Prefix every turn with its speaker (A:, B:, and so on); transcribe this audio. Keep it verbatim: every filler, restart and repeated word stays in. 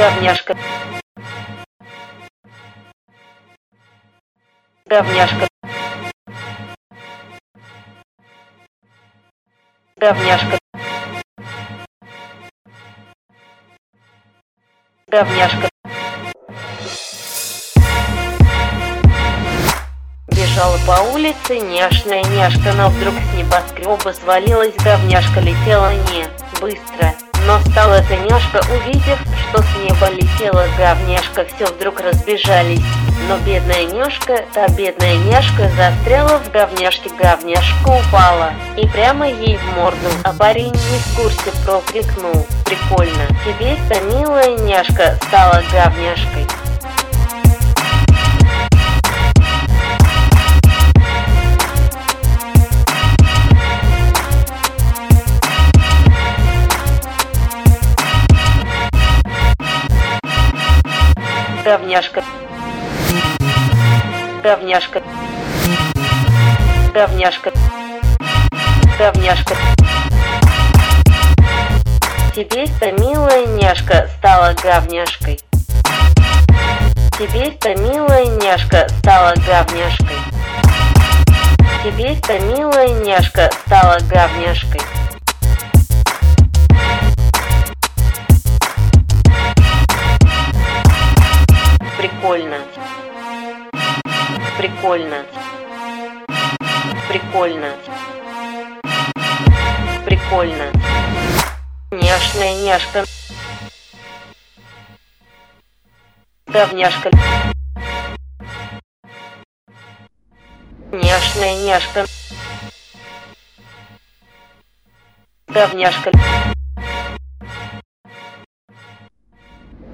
A: говняшка, говняшка, говняшка, говняшка. Бежала по улице няшная няшка, но вдруг с небоскреба свалилась говняшка, летела не быстро. Но стала эта няшка, увидев, что с неба летела говняшка, все вдруг разбежались. Но бедная няшка, та бедная няшка, застряла в говняшке, говняшка упала и прямо ей в морду. А парень не в курсе, прокрикнул: прикольно, тебе-то милая няшка стала говняшкой. Говняшка, говняшка, говняшка, говняшка. Теперь-то милая няшка стала говняшкой. Теперь-то милая няшка стала говняшкой. Теперь-то милая няшка стала говняшкой. Прикольно, прикольно, прикольно, прикольно. Няшная няшка, говняшка, няшная няшка, говняшка.